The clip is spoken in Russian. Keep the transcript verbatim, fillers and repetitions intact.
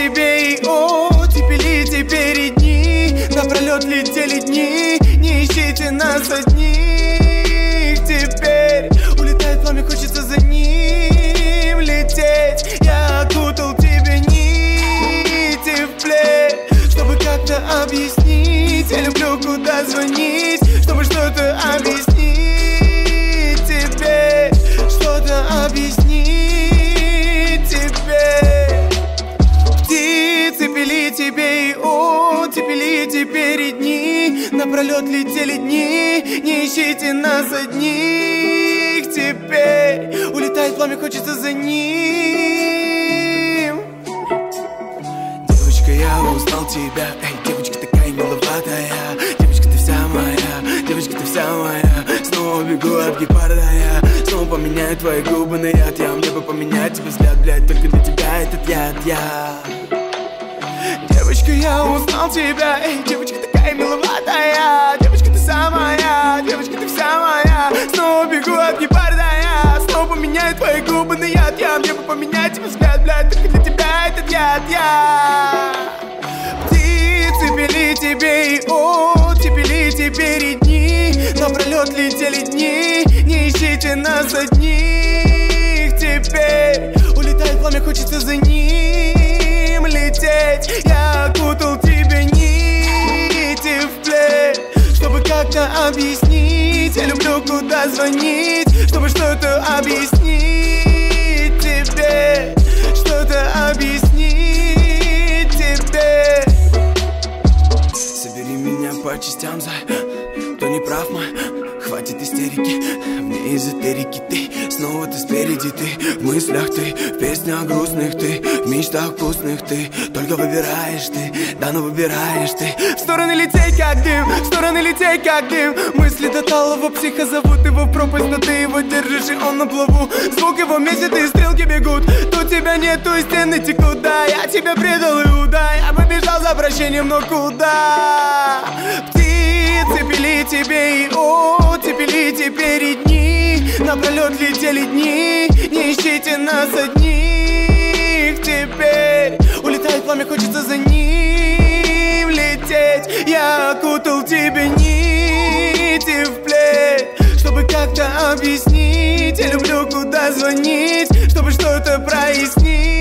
тебе и оттепели теперь дни. Напролет летели дни, не ищите нас одних. Теперь улетает пламя, хочется за ним лететь. Я окутал тебе нити в плед, чтобы как-то объяснить. Я люблю, куда звонить, чтобы что-то объяснить тебе, что-то объяснить тебе. Птицы пели тебе и оттепели теперь дни. Напролет летели дни, не ищите нас одних. Теперь улетает пламя, хочется за ним. Девочка, я узнал тебя, эй, девочка такая миловатая. Девочка, ты вся моя, девочка, ты вся моя. Снова бегу от гепарда я, снова поменяю твои губы на яд. Я мне бы поменять тебе взгляд, блядь, только для тебя этот яд я. Девочка, я узнал тебя, эй, девочка такая миловатая. Девочка, ты вся моя, девочка, ты вся моя. Снова бегу от гепарда я, снова поменяю твои губы на яд. Я мне бы поменять тебе взгляд, блядь, только для тебя этот яд я. Птицы пели тебе и оттепели теперь дни. Напролет летели дни, не ищите нас одних. Теперь улетает пламя, хочется за ним лететь. Я окутал тебе нити в плед, чтобы как-то объяснить. Я люблю, куда звонить, чтобы что-то объяснить тебе, что-то объяснить тебе. Собери меня по частям, зай, кто не прав, мой, хватит истерики. Вне эзотерики ты, снова ты спереди, ты в мыслях ты, в песнях грустных ты, в мечтах вкусных ты. Только выбираешь ты, да ну выбираешь ты. В стороны лететь как дым, в стороны лететь как дым. Мысли до талого психа зовут его в пропасть, но ты его держишь и он на плаву. Звук его месяц и стрелки бегут, тут тебя нету и стены текут. Да, я тебя предал Иуда, я побежал за прощением, но куда? Птицы пели тебе и оттепели теперь дни. Напролет летели дни, не ищите нас одних. Теперь улетает пламя, хочется за ним лететь. Я окутал тебе нити в плед, чтобы как-то объяснить. Я люблю, куда звонить, чтобы что-то прояснить.